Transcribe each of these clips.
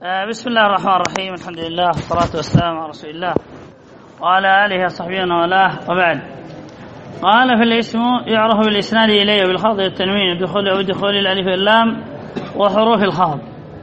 بسم الله الرحمن الرحيم. الحمد لله والصلاة والسلام على رسول الله وعلى آله وصحبه ومن وبعد. قال: في الاسم يعرف بالإسناد إليه بالخفض والتنوين ودخول الألف واللام وحروف الخفض.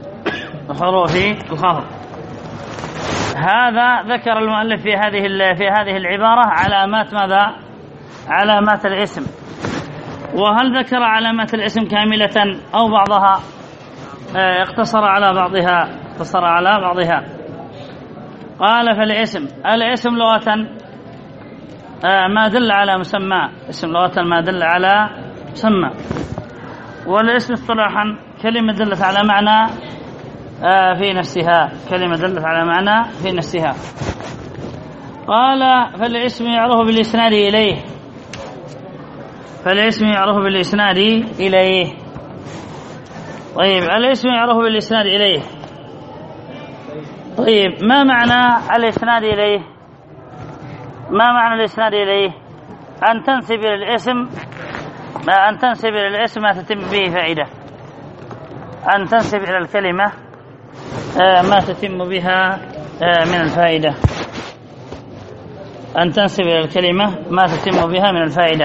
هذا ذكر المؤلف في هذه العبارة علامات ماذا؟ علامات الاسم. وهل ذكر علامات الاسم كاملة أو بعضها؟ اقتصر على بعضها. قال: الاسم لغة ما دل على مسمى. اسم لغة ما دل على مسمى. والاسم اصطلاحا كلمة دلت على معنى في نفسها. قال: فالاسم يعرف بالإسناد إليه. طيب، الاسم يعرف بالإسناد إليه. طيب، ما معنى الإسناد إليه؟ أن تنسب إلى الاسم ما تتم به فائدة. أن تنسب إلى الكلمة ما تتم بها من الفائدة.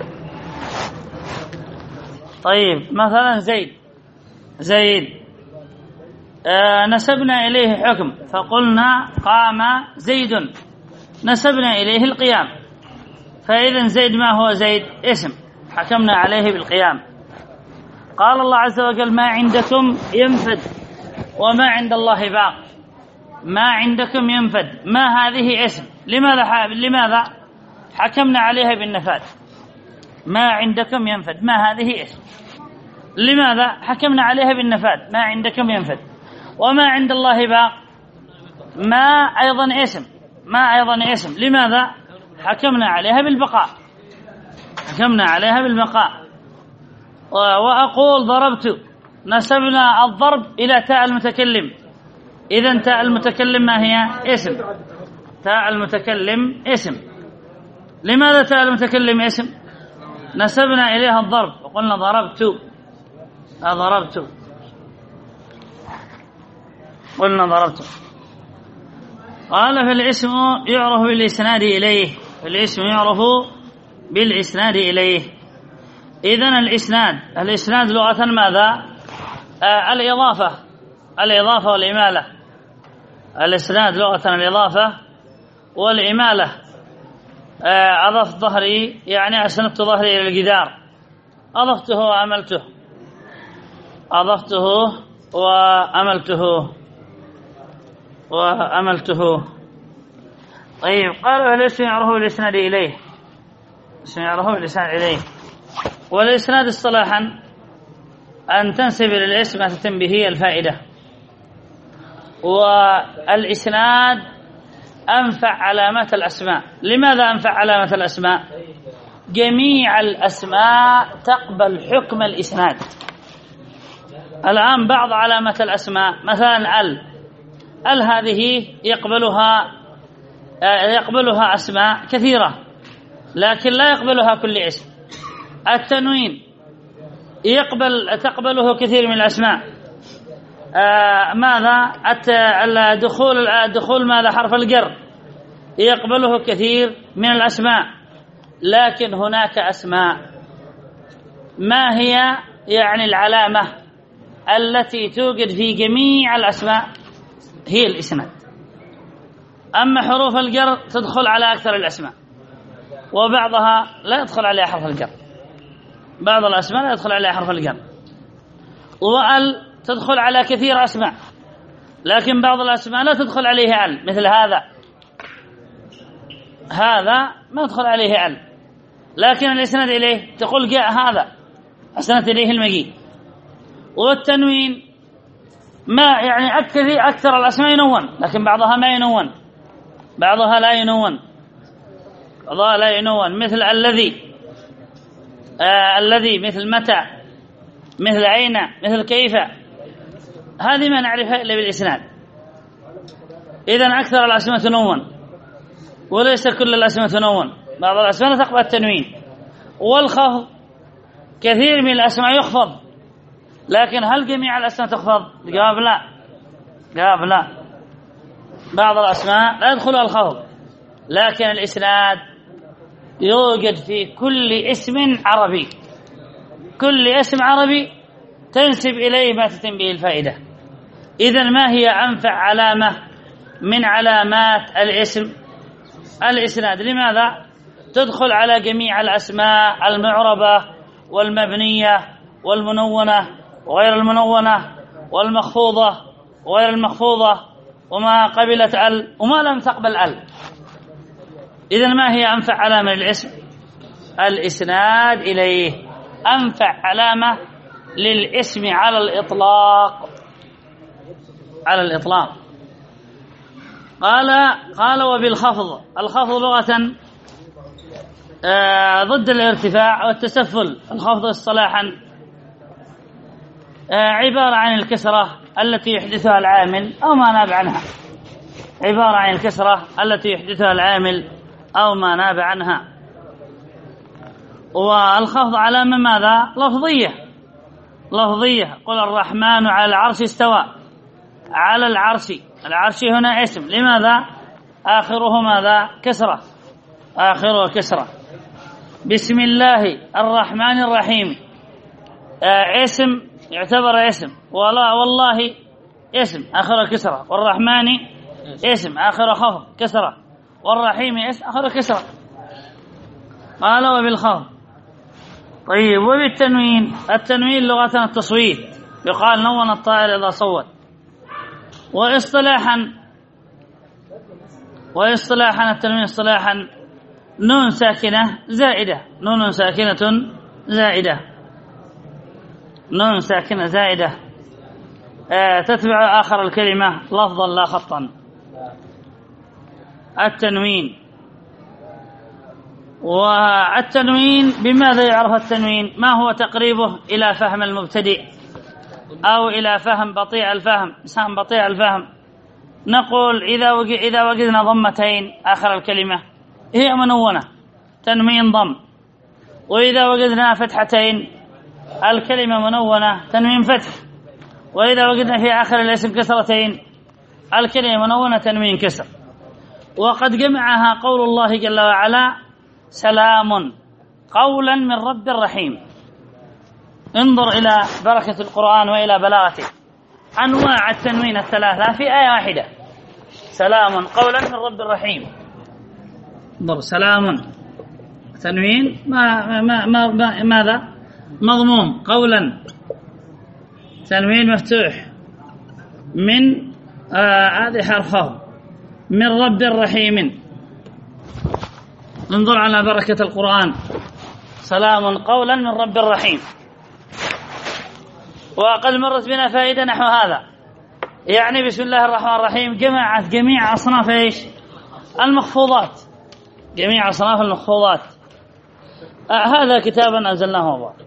طيب، مثلا زيد نسبنا إليه حكم فقلنا قام زيد، نسبنا إليه القيام. فإذا زيد ما هو زيد؟ اسم حكمنا عليه بالقيام. قال الله عز وجل: ما عندكم ينفد وما عند الله باق. ما عندكم ينفد، ما هذه اسم. لماذا حكمنا عليها بالنفاذ؟ ما عندكم ينفد، ما هذه اسم. لماذا حكمنا عليها بالنفاذ؟ ما عندكم ينفد. وما عند الله باق، ما أيضا اسم. لماذا حكمنا عليها بالبقاء. وأقول ضربت، نسبنا الضرب إلى تاء المتكلم. إذن تاء المتكلم ما هي؟ اسم. تاء المتكلم اسم. لماذا تاء المتكلم اسم؟ نسبنا إليها الضرب وقلنا ضربت. قال: فالاسم يعرف بالإسناد إليه. إذن الإسناد لغة ماذا؟ الإضافة والإمالة. الإسناد لغة الإضافة والإمالة. أضفت ظهري يعني أسندت ظهري إلى الجدار، أضفته وأملته. طيب، قال: والاسم يعرف بالإسناد إليه. والإسناد اصطلاحا أن تنسب إلى الاسم ما تتم به الفائدة. والإسناد أنفع علامات الأسماء. لماذا أنفع علامة الأسماء؟ جميع الأسماء تقبل حكم الإسناد. الآن بعض علامات الأسماء مثلا ال هذه يقبلها أسماء كثيرة، لكن لا يقبلها كل اسم. التنوين تقبله كثير من الأسماء. ماذا؟ دخول ماذا؟ حرف الجر يقبله كثير من الأسماء. لكن هناك أسماء ما هي يعني العلامة التي توجد في جميع الأسماء؟ هي الإسناد. أما حروف الجر تدخل على أكثر الأسماء، وبعضها لا يدخل عليها حرف الجر. بعض الأسماء لا يدخل عليها حرف الجر. وأل تدخل على كثير أسماء، لكن بعض الأسماء لا تدخل عليه أل، مثل هذا ما يدخل عليه أل. لكن الإسناد إليه تقول جاء هذا، أسندت إليه المجيء. والتنوين ما يعني أكثر الأسماء ينون، لكن بعضها ما ينون، بعضها لا ينون. مثل الذي، مثل متى، مثل أين، مثل كيف. هذه ما نعرفها إلا بالإسناد. إذن أكثر الأسماء تنون وليس كل الأسماء تنون. بعض الأسماء تقبل التنوين. والخفض كثير من الأسماء يخفض، لكن هل جميع الأسماء تخفض؟ الجواب لا. قال لا، بعض الأسماء لا يدخلها الخفض، لكن الإسناد يوجد في كل اسم عربي، كل اسم عربي تنسب إليه ما تتم به الفائدة. إذن ما هي أنفع علامة من علامات الاسم؟ الإسناد. لماذا؟ تدخل على جميع الأسماء المعربة والمبنية والمنونة وغير المنونة والمخفوضة وغير المخفوضة وما قبلت ال وما لم تقبل ال. إذن ما هي أنفع علامة للاسم؟ الإسناد إليه أنفع علامة للاسم على الإطلاق، على الإطلاق. قال وبالخفض. الخفض لغة ضد الارتفاع والتسفل. الخفض اصطلاحا عبارة عن الكسرة التي يحدثها العامل أو ما ناب عنها، عبارة عن الكسرة التي يحدثها العامل أو ما ناب عنها. والخفض علامة ماذا؟ لفظية، لفظية. قل الرحمن على العرش استوى. على العرش، العرش هنا اسم. لماذا؟ آخره ماذا؟ كسرة، آخره كسرة. بسم الله الرحمن الرحيم اسم، يعتبر اسم. والله اسم آخره كسرة، والرحمن اسم آخره خفض كسرة، والرحيم اسم آخره كسرة. قال وبالخفض. طيب وبالتنوين. التنوين لغة التصويت، يقال نون الطائر إذا صوت. وإصطلاحا التنوين اصطلاحا نون ساكنة زائدة، نون ساكنة زائدة، نون ساكنة زائدة تتبع آخر الكلمة لفظا لا خطا. التنوين. والتنوين بماذا يعرف التنوين؟ ما هو تقريبه إلى فهم المبتدئ أو إلى فهم بطيء الفهم، إنسان بطيء الفهم. نقول إذا وجدنا ضمتين آخر الكلمة هي منونة، تنوين ضم. وإذا وجدنا فتحتين الكلمة منونة، تنوين فتح. وإذا وجدنا في آخر الاسم كسرتين الكلمة منونة، تنوين كسر. وقد جمعها قول الله جل وعلا سلام قولا من رب رحيم. انظر إلى بركة القرآن وإلى بلاغته. أنواع التنوين الثلاثة في آية واحدة. سلام قولا من رب رحيم. انظر، سلام تنوين ماذا؟ مضموم. قولا تنوين مفتوح. من هذه حرف خفض. من رب رحيم. انظر على بركة القرآن. سلام قولا من رب رحيم. وقد مرت بنا فائدة نحو هذا، يعني بسم الله الرحمن الرحيم جمعت جميع أصناف إيش؟ المخفوضات، جميع أصناف المخفوضات. هذا كتاب أنزلناه مبارك.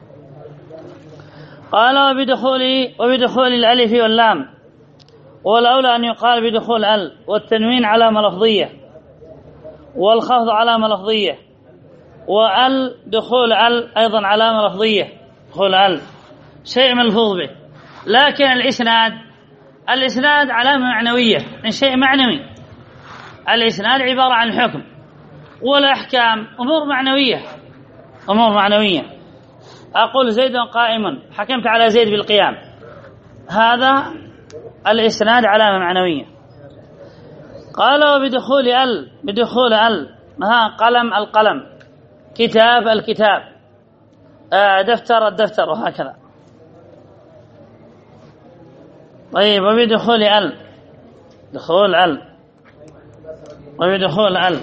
قال وبدخول الألف واللام، والأولى أن يقال بدخول ال، والتنوين علامة لفظية، والخفض علامة لفظية، وال دخول ال أيضا علامة لفظية، دخول ال شيء ملفوظ به. لكن الإسناد علامة معنوية، من شيء معنوي. الإسناد عبارة عن حكم، والأحكام أمور معنوية، أمور معنوية. أقول زيد قائم، حكمت على زيد بالقيام، هذا الإسناد علامة معنوية. قال وبدخول ال، بدخول ال قلم القلم، كتاب الكتاب، دفتر الدفتر، وهكذا. طيب وبدخول ال، دخول ال، وبدخول ال.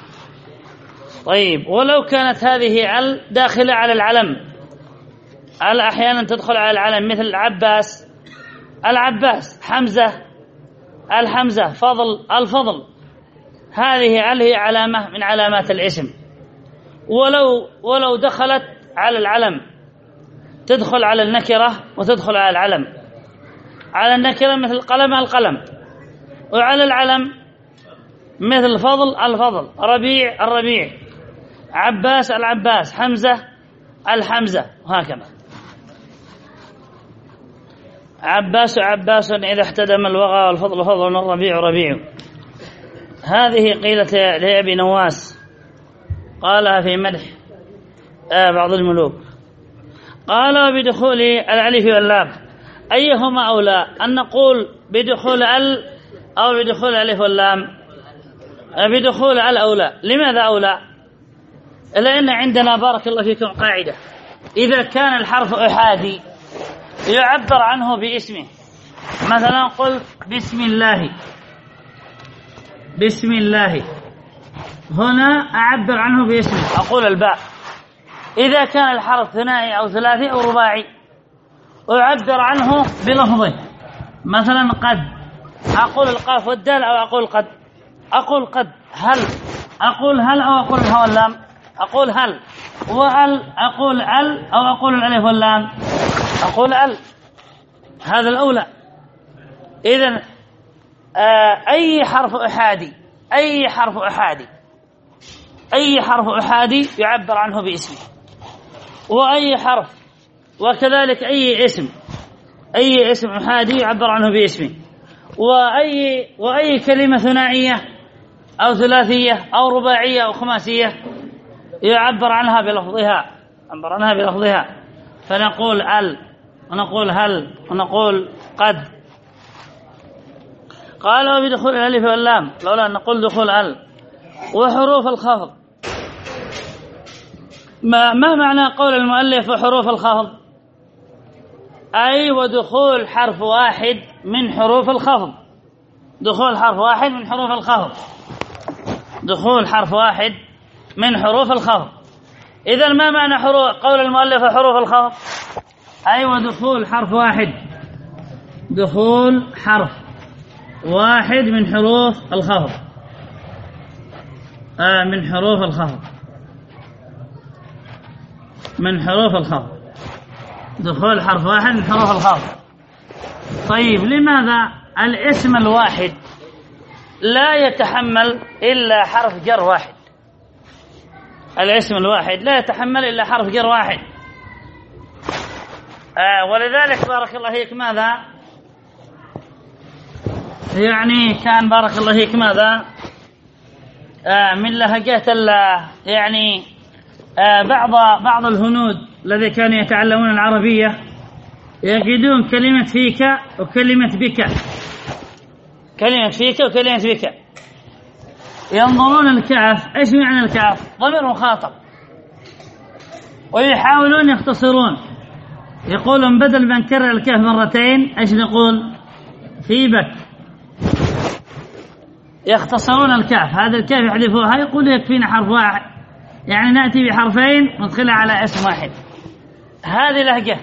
طيب ولو كانت هذه ال داخلة على العلم، ال أحيانا تدخل على العلم، مثل العباس، العباس، حمزة، الحمزة، فضل، الفضل. هذه ال هي علامة من علامات الاسم. ولو دخلت على العلم تدخل على النكرة وتدخل على العلم. على النكرة مثل قلم القلم، وعلى العلم مثل فضل الفضل، ربيع الربيع، عباس العباس، حمزة الحمزة، وهكذا. عباس إذا احتدم الوغى والفضل فضل الربيع ربيع. هذه قيلت لأبي نواس، قالها في مدح بعض الملوك. قال بدخول الألف واللام أيهما أولى، أن نقول بدخول ال أو بدخول الألف واللام؟ بدخول ال أولى. لماذا أولى؟ لأن عندنا بارك الله فيكم قاعدة: إذا كان الحرف أحادي يعبر عنه باسمه. مثلا قل بسم الله، بسم الله، هنا أعبر عنه باسمه، أقول الباء. إذا كان الحرف ثنائي أو ثلاثي أو رباعي أعبر عنه بلفظه. مثلا قد، أقول القاف والدال أو أقول قد؟ أقول قد. هل، أقول هل أو أقول الهاء واللام؟ أقول هل. وأل، أقول ال أو أقول الألف واللام؟ أقول ال. هذا الأولى. إذن أي حرف أحادي، أي حرف أحادي، أي حرف أحادي يعبر عنه باسمه. وأي حرف، وكذلك أي اسم، أي اسم أحادي يعبر عنه باسمه. وأي كلمة ثنائية أو ثلاثية أو رباعية أو خماسية يعبر عنها بلفظها، يعبر عنها بلفظها. فنقول ال، ونقول هل، ونقول قد. قال وبدخول الألف واللام، لولا أن نقول دخول ال. وحروف الخفض، ما معنى قول المؤلف وحروف الخفض؟ أي ودخول حرف واحد من حروف الخفض. دخول حرف واحد من حروف الخفض، دخول حرف واحد من حروف الخفض. إذن ما معنى قول المؤلف وحروف الخفض؟ أي ودخول حرف واحد، دخول حرف واحد من حروف الخفض، من حروف الخفض، من حروف الخفض، دخول حرف واحد من حروف الخفض. طيب لماذا الاسم الواحد لا يتحمل إلا حرف جر واحد؟ الاسم الواحد لا يتحمل إلا حرف جر واحد. ولذلك بارك الله فيك ماذا يعني كان بارك الله فيك ماذا من لهجات يعني بعض الهنود الذين كانوا يتعلمون العربية يجدون كلمة فيك وكلمة بك، كلمة فيك وكلمة بك، ينظرون الكاف، ايش معنى الكاف؟ ضمير مخاطب، ويحاولون يختصرون، يقولون بدل ما نكرر الكاف مرتين ايش نقول؟ في بك. يختصرون الكاف، هذا الكاف يحذفوها، يقول يكفينا حرف واحد، يعني نأتي بحرفين ندخلها على اسم واحد. هذه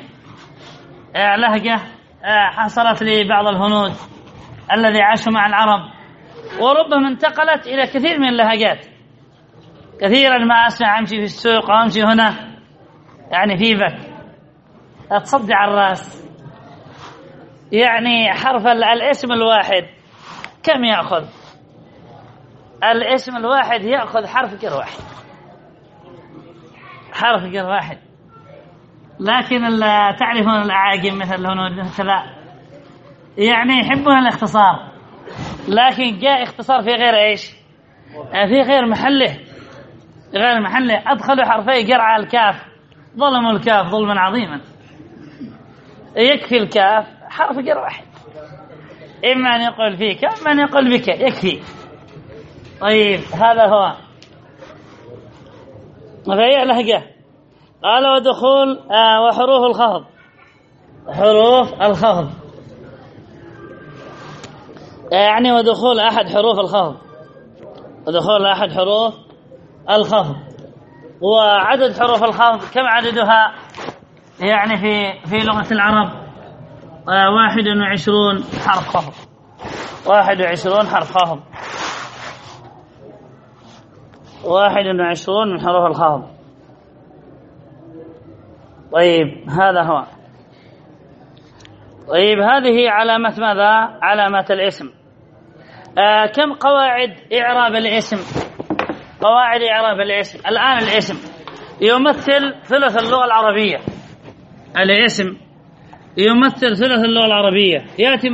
لهجة حصلت لبعض الهنود الذي عاشوا مع العرب، وربما انتقلت إلى كثير من اللهجات. كثيرا ما أسمع أمشي في السوق أو أمشي هنا يعني في بك، تصدع الرأس. يعني حرف الاسم الواحد كم يأخذ؟ الاسم الواحد يأخذ حرف جر واحد، حرف جر واحد. لكن تعرفون الأعاجم مثل الهنود كذا يعني يحبون الاختصار، لكن جاء اختصار في غير ايش؟ في غير محله، غير محله. أدخلوا حرفي جر على الكاف، ظلموا الكاف ظلما عظيما. يكفي الكاف حرف جر واحد، إما أن يقول فيك إما أن يقول بك، يكفي. طيب هذا هو. فهي لهجة. قال ودخول وحروف الخفض، حروف الخفض يعني ودخول أحد حروف الخفض، ودخول أحد حروف الخفض. وعدد حروف الخفض كم عددها يعني في لغة العرب؟ 21 حرف خفض، 21 حرف خفض، 21 من حروف الخفض. طيب هذا هو. طيب هذه علامة ماذا؟ علامة الاسم. كم قواعد إعراب الاسم؟ قواعد إعراب الاسم. الآن الاسم يمثل ثلث اللغة العربية. الاسم يمثل ثلث اللغة العربية، يأتي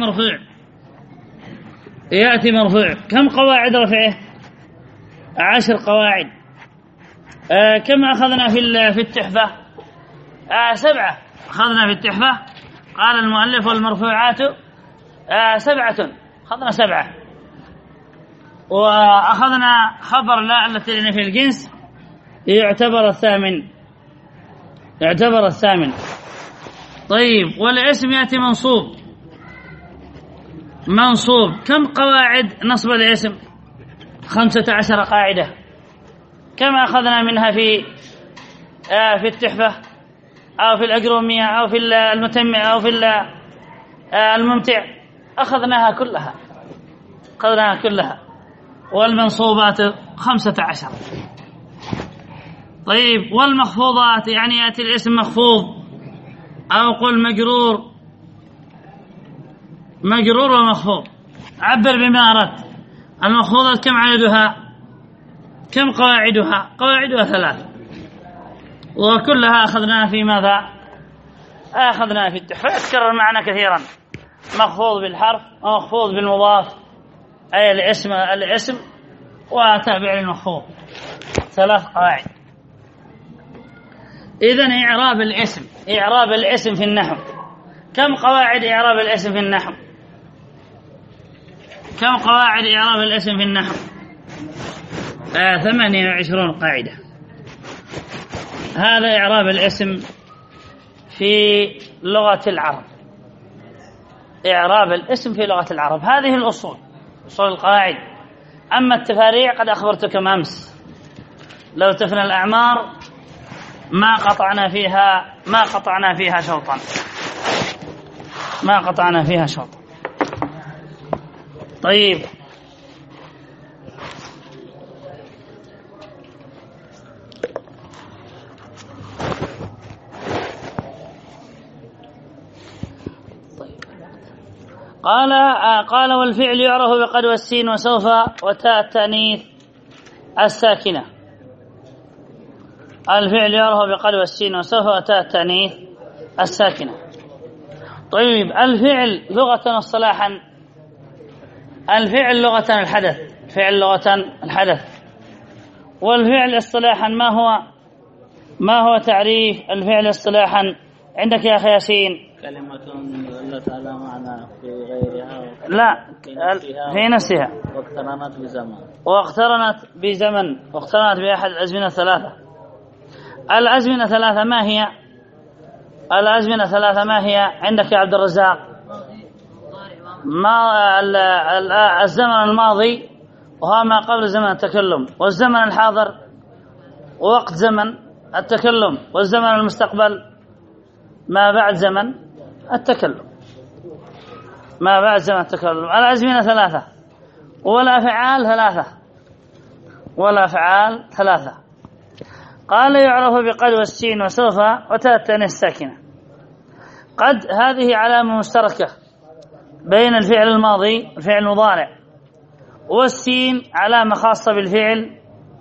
مرفوع. كم قواعد رفعه؟ 10 قواعد. كم أخذنا في التحفة؟ 7 أخذنا في التحفة. قال المؤلف والمرفوعات 7، أخذنا 7. وأخذنا خبر لا التي في الجنس يعتبر الثامن. طيب، والاسم يأتي منصوب. كم قواعد نصب الاسم؟ 15 قاعدة. كم أخذنا منها في التحفة أو في الأجرومية أو في المتمع أو في الممتع؟ أخذناها كلها. والمنصوبات 15. طيب، والمخفوضات يعني يأتي الاسم مخفوض أو قل مجرور ومخفوض. عبر بما أردت. المخفوضات كم عددها؟ كم قواعدها 3، وكلها أخذناها في ماذا؟ أخذناها في التحفة. يتكرر معنا كثيرا، مخفوض بالحرف ومخفوض بالمضاف، أي الاسم وتابع للمخفوض. 3 قواعد. إذن إعراب الاسم في النحو. كم قواعد إعراب الاسم في النحو؟ 28 قاعدة. هذا إعراب الاسم في لغة العرب. هذه الأصول القواعد. أما التفاريع قد أخبرتكم أمس، لو تفنى الأعمار ما قطعنا فيها شوطا. طيب، قال والفعل يعرف بقد والسين وسوف وتاء التأنيث الساكنة. الفعل يعرف بقد والسين وسوف وتاء التأنيث الساكنة. طيب، الفعل لغة اصطلاحا، الفعل لغة الحدث. والفعل اصطلاحا ما هو تعريف الفعل اصطلاحا عندك يا أخي ياسين؟ كلمة دلت على معنى في غيرها، لا في نفسها، واقترنت بأحد الأزمنة 3. الأزمنة 3 ما هي عندك يا عبد الرزاق؟ الزمن الماضي وهو ما قبل زمن التكلم، والزمن الحاضر ووقت زمن التكلم، والزمن المستقبل ما بعد زمن التكلم. الأزمنة 3 والأفعال 3. قال يعرف بقد والسين وسوف وتاء التأنيث الساكنة. قد هذه علامة مشتركة بين الفعل الماضي والفعل المضارع، والسين علامة خاصة بالفعل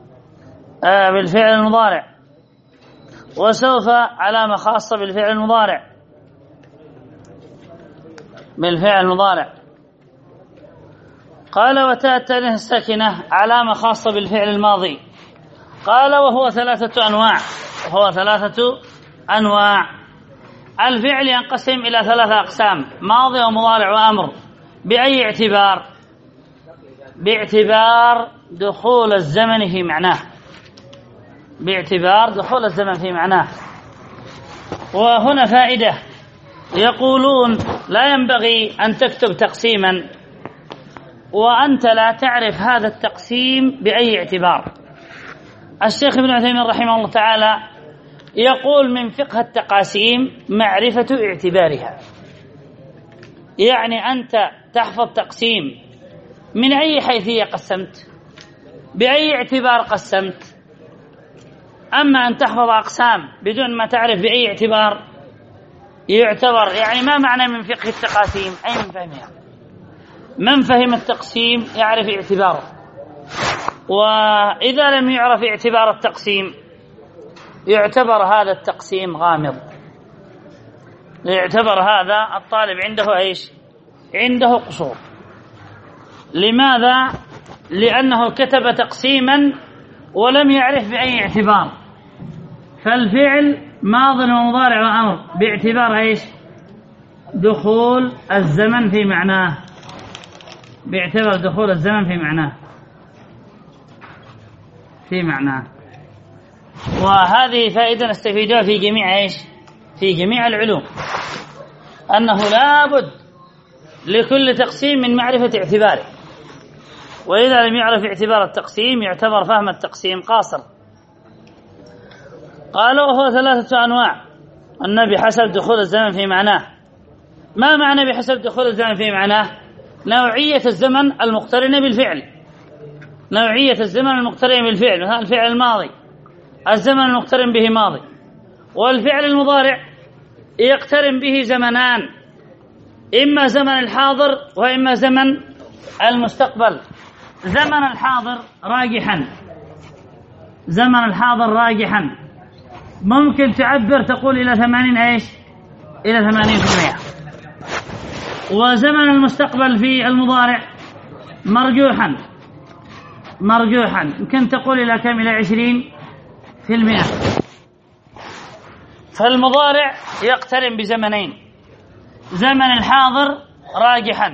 المضارع، وسوف علامة خاصة بالفعل المضارع. قال وتاء التأنيث الساكنة علامة خاصة بالفعل الماضي. قال وهو 3 أنواع. الفعل ينقسم إلى 3 أقسام: ماضي ومضارع وأمر. بأي اعتبار؟ باعتبار دخول الزمن في معناه. وهنا فائدة، يقولون لا ينبغي أن تكتب تقسيما وأنت لا تعرف هذا التقسيم بأي اعتبار. الشيخ ابن عثيمين رحمه الله تعالى يقول من فقه التقاسيم معرفة اعتبارها، يعني أنت تحفظ تقسيم من أي حيثية قسمت، بأي اعتبار قسمت. أما أن تحفظ أقسام بدون ما تعرف بأي اعتبار يعتبر، يعني ما معنى من فقه التقاسيم؟ أي من فهمها. من فهم التقسيم يعرف اعتباره، وإذا لم يعرف اعتبار التقسيم يعتبر هذا التقسيم غامض. يعتبر هذا الطالب عنده إيش؟ عنده قصور. لماذا؟ لأنه كتب تقسيما ولم يعرف بأي اعتبار، فالفعل ماض ومضارع وأمر باعتبار إيش؟ دخول الزمن في معناه، باعتبار دخول الزمن في معناه. وهذه فائدة نستفيدها في جميع إيش؟ في جميع العلوم، أنه لا بد لكل تقسيم من معرفة اعتباره، وإذا لم يعرف اعتبار التقسيم يعتبر فهم التقسيم قاصر. قالوا وهو 3 أنواع، أن بحسب دخول الزمن في معناه. ما معنى بحسب دخول الزمن في معناه؟ نوعية الزمن المقترنة بالفعل، نوعية الزمن المقترن بالفعل، مثلا الفعل الماضي الزمن المقترن به ماضي، والفعل المضارع يقترن به زمنان، إما زمن الحاضر وإما زمن المستقبل. زمن الحاضر راجحا، زمن الحاضر راجحا ممكن تعبر تقول إلى 80 إيش؟ إلى 80%. وزمن المستقبل في المضارع مرجوحا يمكن تقول إلى كم؟ إلى 20%. فالمضارع يقترن بزمنين، زمن الحاضر راجحا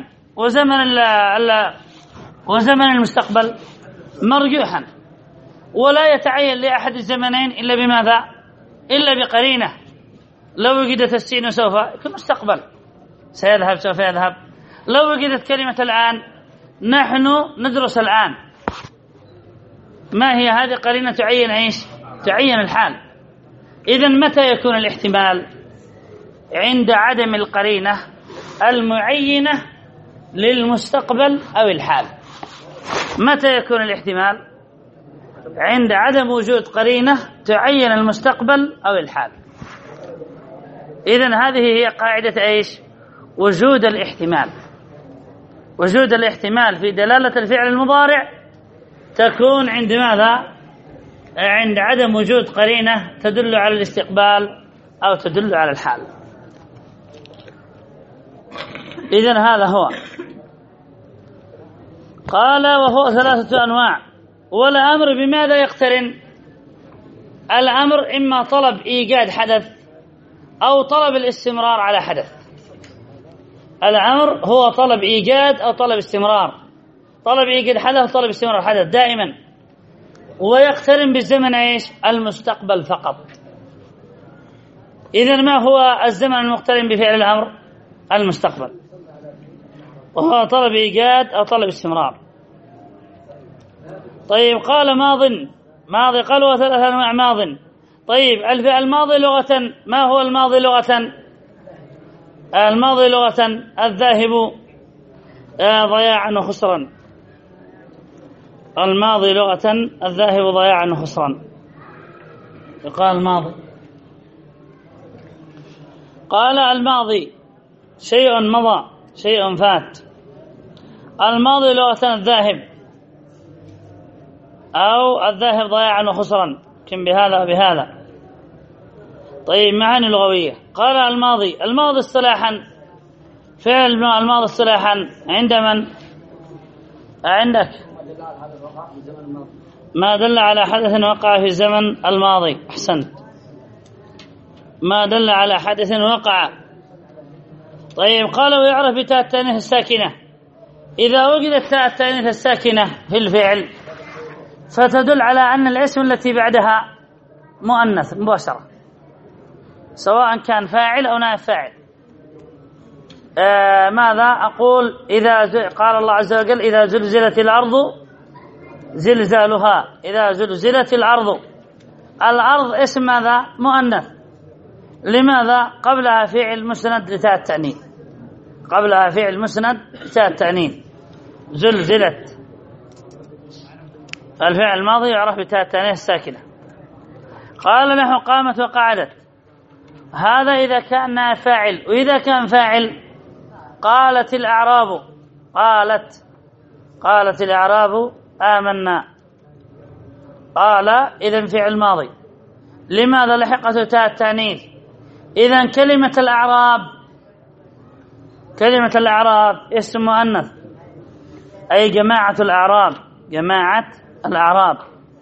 وزمن المستقبل مرجوحا، ولا يتعين لأحد الزمنين إلا بماذا؟ إلا بقرينة. لو وجدت السين سوف يكون مستقبل، سيذهب سوف يذهب. لو وجدت كلمة الآن، نحن ندرس الآن، ما هي هذه قرينة تعين إيش؟ تعين الحال. إذن متى يكون الاحتمال؟ عند عدم القرينة المعينة للمستقبل أو الحال. متى يكون الاحتمال؟ عند عدم وجود قرينة تعين المستقبل أو الحال. إذن هذه هي قاعدة إيش؟ وجود الاحتمال. وجود الاحتمال في دلالة الفعل المضارع تكون عند ماذا؟ عند عدم وجود قرينة تدل على الاستقبال أو تدل على الحال. إذن هذا هو. قال وهو 3 أنواع. والأمر بماذا يقترن؟ الأمر إما طلب إيجاد حدث أو طلب الاستمرار على حدث. الأمر هو طلب إيجاد أو طلب استمرار، طلب إيجاد حدث طلب استمرار حدث دائما، ويقترن بالزمن إيش؟ المستقبل فقط. إذن ما هو الزمن المقترن بفعل الأمر؟ المستقبل، وهو طلب إيجاد أو طلب استمرار. طيب قال ماضي قال وهو 3 أنواع ماض. طيب الماضي لغة، ما هو الماضي لغة؟ الماضي لغة الذاهب ضياعا وخسرا. الماضي لغة الذاهب ضياعا وخسرا. يقال الماضي. قال الماضي شيء مضى، شيء فات. الماضي لغة الذاهب أو الذاهب ضياعا وخسرا، كم بهذا وبهذا. طيب معاني لغوية. قال الماضي اصطلاحا، فعل الماضي اصطلاحا عند من؟ عندك. ما دل على حدث وقع في الزمن الماضي. أحسنت. ما دل على حدث وقع. طيب قال ويعرف بتاء التانيث الساكنة. إذا وجدت تاء التانيث الساكنة في الفعل فتدل على أن الاسم التي بعدها مؤنث مباشرة، سواء كان فاعل أو نائب فاعل. ماذا أقول؟ قال الله عز وجل إذا زلزلت الأرض زلزالها. إذا زلزلت الأرض اسم ماذا؟ مؤنث. لماذا؟ قبلها فعل مسند لتاء التأنيث، قبلها فعل مسند لتاء التأنيث. زلزلت الفعل الماضي يعرف بتاء التأنيث الساكنة. قال نحو قامت وقعدت. هذا إذا كان فاعل. وإذا كان فاعل قالت الأعراب آمنا. قال إذن فعل ماضي. لماذا لحقته تاء التأنيث؟ إذن كلمة الأعراب اسم مؤنث، أي جماعة الأعراب.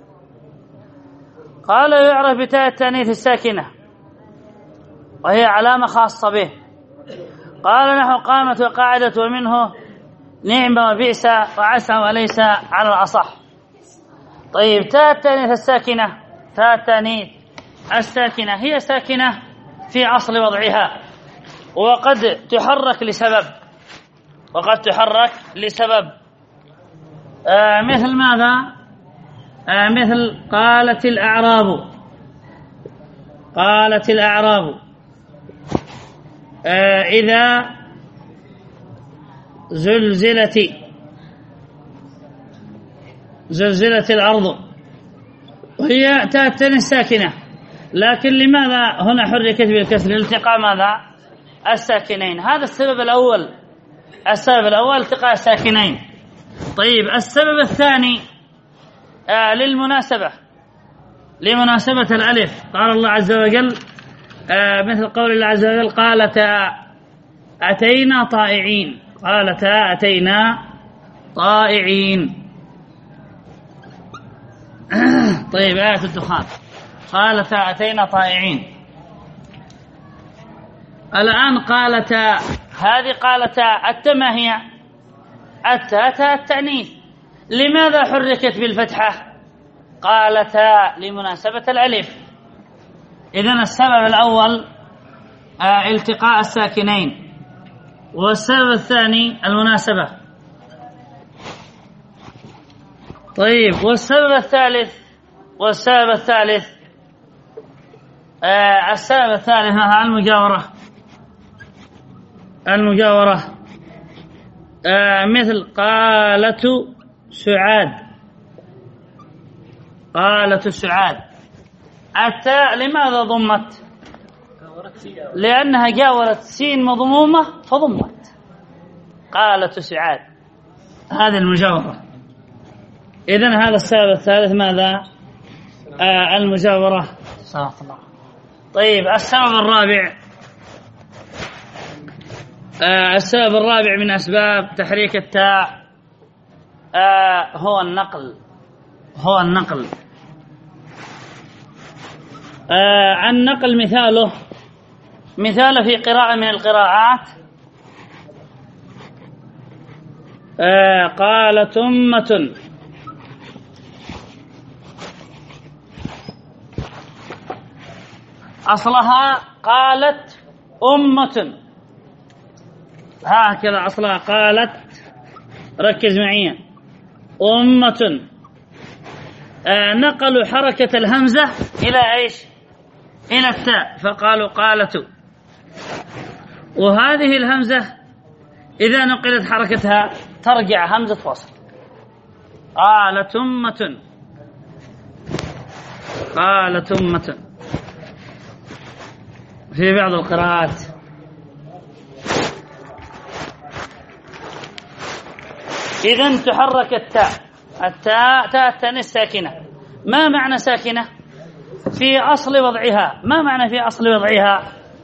قال يعرف بتاء التأنيث الساكنة وهي علامة خاصة به. قال نحو قامت وقاعدة ومنه نعم وبئس وعسى وليس على الأصح. طيب تاء التأنيث الساكنة هي ساكنة في أصل وضعها، وقد تحرك لسبب مثل ماذا؟ مثل قالت الأعراب إذا زلزلت الأرض، وهي تاء التأنيث ساكنة، لكن لماذا هنا حركت بالكسر؟ لالتقاء ماذا؟ الساكنين. هذا السبب الأول التقاء الساكنين. طيب السبب الثاني لمناسبة الألف. قال الله عز وجل مثل قول الله عز وجل قالتا أتينا طائعين. طيب آية الدخان قالتا أتينا طائعين. الآن هذه قالتا التاء ما هي؟ التاء التأنيث. لماذا حركت بالفتحة؟ قالتا لمناسبة الألف. إذن السبب الأول التقاء الساكنين، والسبب الثاني المناسبة. طيب والسبب الثالث المجاورة مثل قالت سعاد. التاء لماذا ضمت؟ لأنها جاورت سين مضمومة فضمت. قالت سعاد، هذه المجاورة. إذن هذا السبب الثالث ماذا؟ المجاورة. طيب السبب الرابع من أسباب تحريك التاء هو النقل. النقل مثاله في قراءة من القراءات قالت أمة. أصلها قالت أمة، هكذا أصلها قالت، ركز معي، أمة. نقلوا حركة الهمزة إلى إيش؟ إلى التاء، فقالوا قالت. وهذه الهمزة إذا نقلت حركتها ترجع همزة وصل. قالت أمة في بعض القراءات. إذن تحرك التاء التأنيث ساكنة. ما معنى ساكنة؟ في أصل وضعها. ما معنى في أصل وضعها؟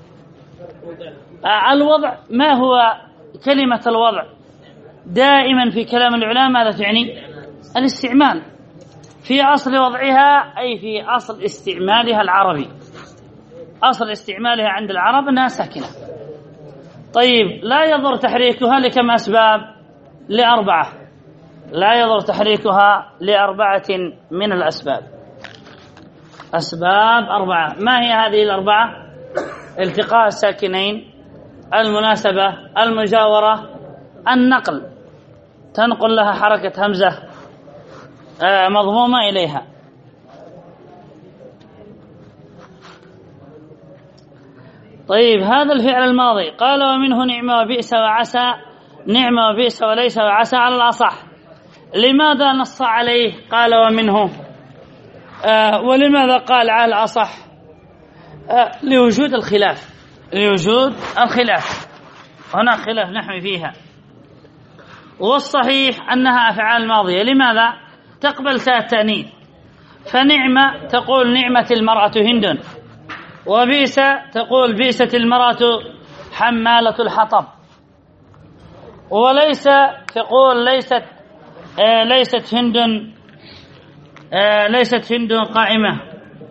الوضع. ما هو كلمة الوضع؟ دائما في كلام العلماء ماذا تعني؟ الاستعمال. في أصل وضعها أي في أصل استعمالها العربي. أصل استعمالها عند العرب أنها ساكنة. طيب لا يضر تحريكها لكم أسباب؟ ل4. لا يضر تحريكها ل4 من الأسباب. أسباب 4. ما هي هذه ال4؟ التقاء الساكنين، المناسبة، المجاورة، النقل، تنقل لها حركة همزة مضمومة إليها. طيب هذا الفعل الماضي قال ومنه نعم وبئس وعسى. نعم وبئس وليس وعسى على الأصح. لماذا نص عليه قال ومنه؟ ولماذا قال على الأصح؟ لوجود الخلاف. هنا خلاف نحوي فيها. والصحيح أنها أفعال ماضية. لماذا؟ تقبل تاء التأنيث. فنعمة تقول نعمة المرأة هند، وبئس تقول بئست المرأة حمالة الحطب، وليس تقول ليست هند قائمة،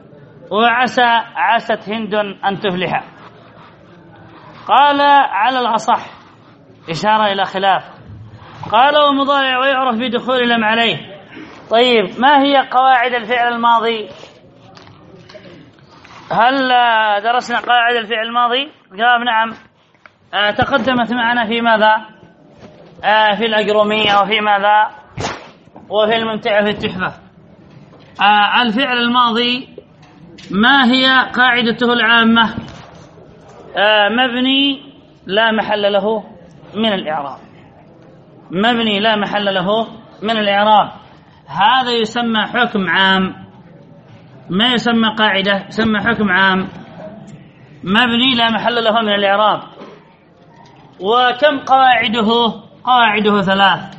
عست هند أن تفلح. قال على الأصح إشارة إلى خلاف. قال ومضارع ويعرف بدخول لم عليه. طيب ما هي قواعد الفعل الماضي؟ هل درسنا قواعد الفعل الماضي؟ جواب نعم، تقدمت معنا في ماذا؟ في الأجرومية وفي ماذا؟ وفي الممتعة في التحفة. الفعل الماضي ما هي قاعدته العامة؟ مبني لا محل له من الإعراب، مبني لا محل له من الإعراب. هذا يسمى حكم عام، ما يسمى قاعدة، يسمى حكم عام، مبني لا محل له من الإعراب. وكم قواعده؟ قواعده 3: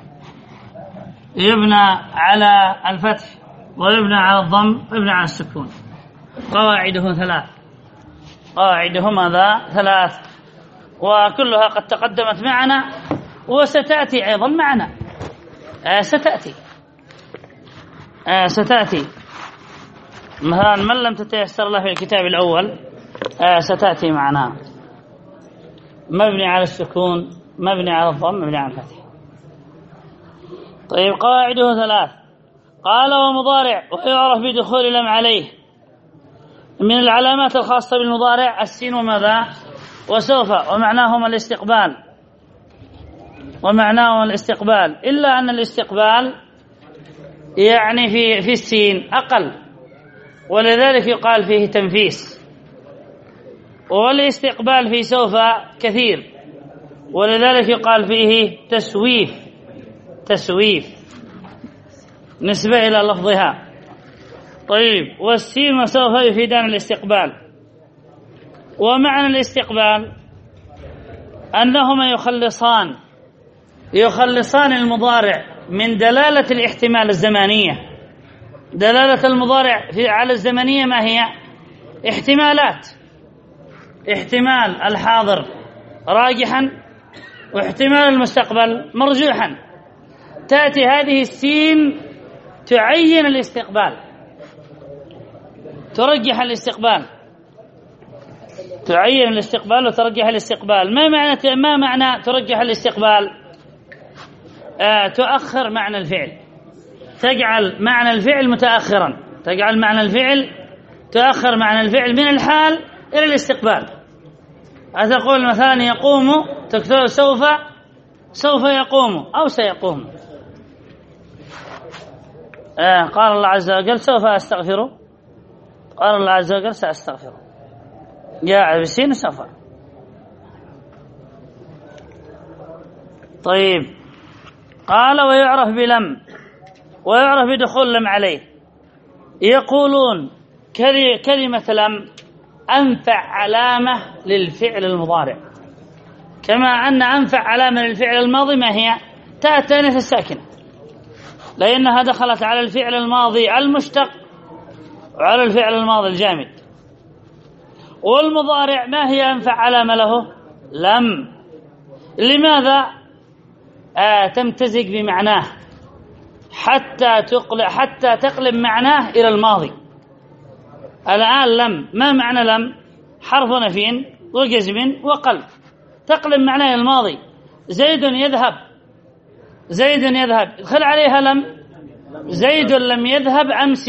يبنى على الفتح، ويبنى على الضم، ويبنى على السكون. قواعده 3، قواعده ماذا؟ 3، وكلها قد تقدمت معنا وستأتي أيضا معنا. ستأتي مثلا من لم تتيسر له في الكتاب الأول ستأتي معنا. مبني على السكون، مبني على الضم، مبني على الفتح. طيب قواعده 3. قال ومضارع ويعرف بدخول لم عليه. من العلامات الخاصة بالمضارع السين وماذا؟ وسوف، ومعناهما الاستقبال، إلا أن الاستقبال يعني في السين أقل، ولذلك يقال فيه تنفيس. والاستقبال في سوف كثير، ولذلك يقال فيه تسويف نسبة إلى لفظها. طيب والسين وسوف يفيدان الاستقبال. ومعنى الاستقبال أنهما يخلصان المضارع من دلالة الاحتمال الزمانية. دلالة المضارع على الزمنية ما هي؟ احتمالات: احتمال الحاضر راجحا، واحتمال المستقبل مرجوحا. تأتي هذه السين تعين الاستقبال، ترجح الاستقبال، تعين الاستقبال وترجح الاستقبال. ما معنى ترجح الاستقبال؟ تؤخر معنى الفعل، تجعل معنى الفعل متأخرا، تؤخر معنى الفعل من الحال إلى الاستقبال. أتقول مثلا يقوم، تكتب سوف يقوم أو سيقوم. قال الله عز وجل سوف أستغفره، قال الله عز وجل سأستغفره، جاء بالسين سوف. طيب قال ويعرف بلم، ويعرف بدخول لم عليه. يقولون كلمة لم أنفع علامة للفعل المضارع، كما أن أنفع علامة للفعل الماضي ما هي؟ تاء التانيث الساكنة، لأنها دخلت على الفعل الماضي المشتق وعلى الفعل الماضي الجامد. والمضارع ما هي أنفع علامة له؟ لم. لماذا؟ تمتزج بمعناه حتى تقلب معناه إلى الماضي. الآن لم، ما معنى لم؟ حرف نفي وجزم وقلب، تقلب معناه إلى الماضي. زيد يذهب، ادخل عليها لم. زيد لم يذهب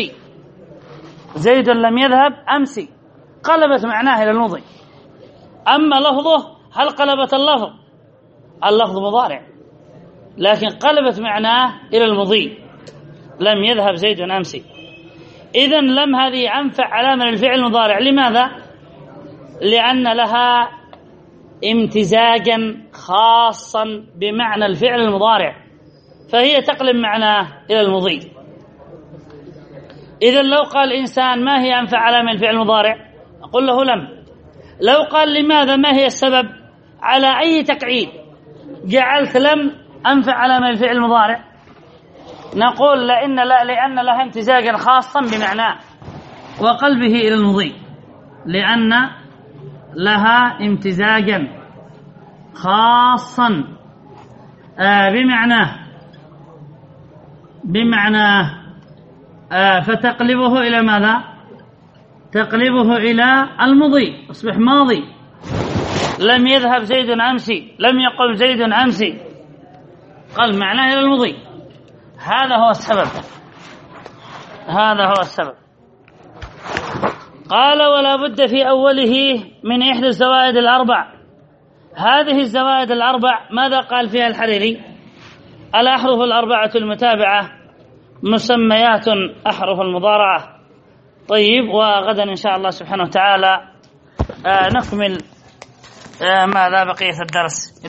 أمسي، قلبت معناه إلى الماضي. أما لفظه، هل قلبت اللفظ مضارع، لكن قلبت معناه إلى المضي. لم يذهب زيد أمسي. إذن لم هذه أنفع علامة للفعل المضارع. لماذا؟ لأن لها امتزاجا خاصا بمعنى الفعل المضارع، فهي تقلب معناه إلى المضي. إذن لو قال إنسان ما هي أنفع علامة للفعل المضارع؟ أقول له لم. لو قال لماذا، ما هي السبب، على أي تقعيد جعلت لم أنفع علامة للفعل المضارع؟ نقول لأن لها امتزاجا خاصا بمعناه وقلبه إلى المضي. لأن لها امتزاجا خاصا بمعنى فتقلبه إلى ماذا؟ تقلبه إلى المضي، أصبح ماضي. لم يذهب زيد أمسي، لم يقل زيد أمسي، قال معناه إلى المضي. هذا هو السبب، هذا هو السبب. قال ولا بد في أوله من إحدى الزوائد الأربع. هذه الزوائد الأربع ماذا قال فيها الحريري؟ الأحرف الأربعة المتابعة مسميات أحرف المضارعة. طيب، وغدا إن شاء الله سبحانه وتعالى نكمل ماذا بقية الدرس.